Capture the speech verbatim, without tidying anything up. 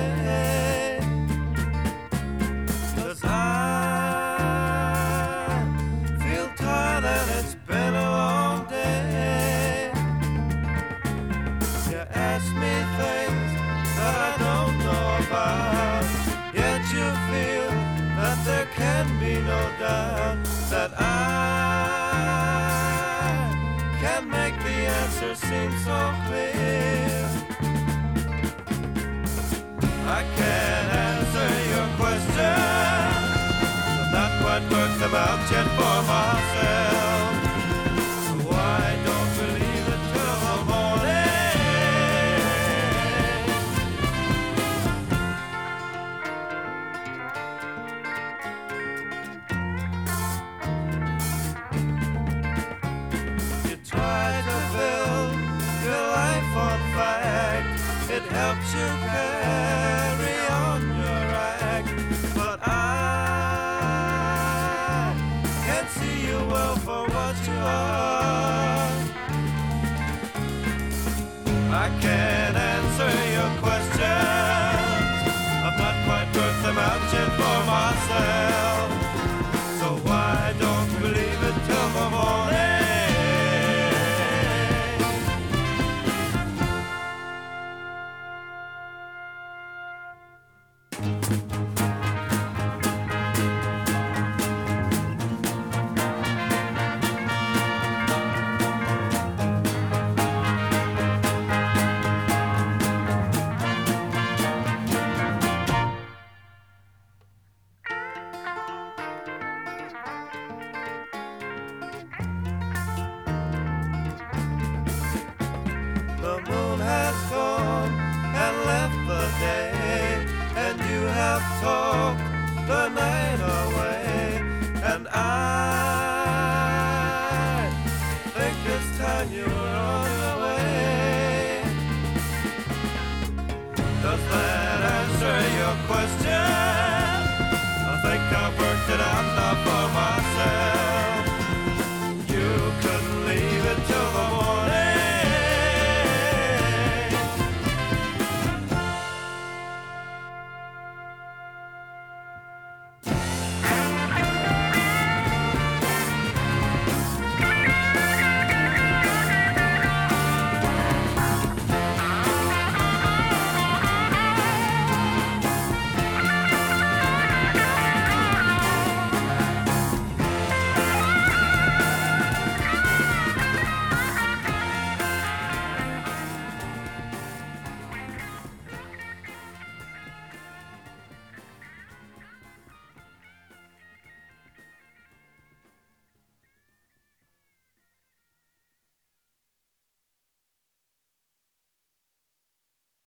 day. 'Cause I feel tired and it's been a long day. You ask me things that I don't know about, yet you feel that there can be no doubt that I can make the answer seem so clear. I can't answer your questions, I've not quite worked them out yet for myself. So I don't believe it till the morning. You try to build your life on fact, it helps you carry on your act, but I can't see you well for what you are. I can't answer your questions, I've not quite worked them out yet for myself. So why don't believe it till the morning? The moon has gone and left the day, and you have talked the night away, and I think it's time you run away. Does that answer your question?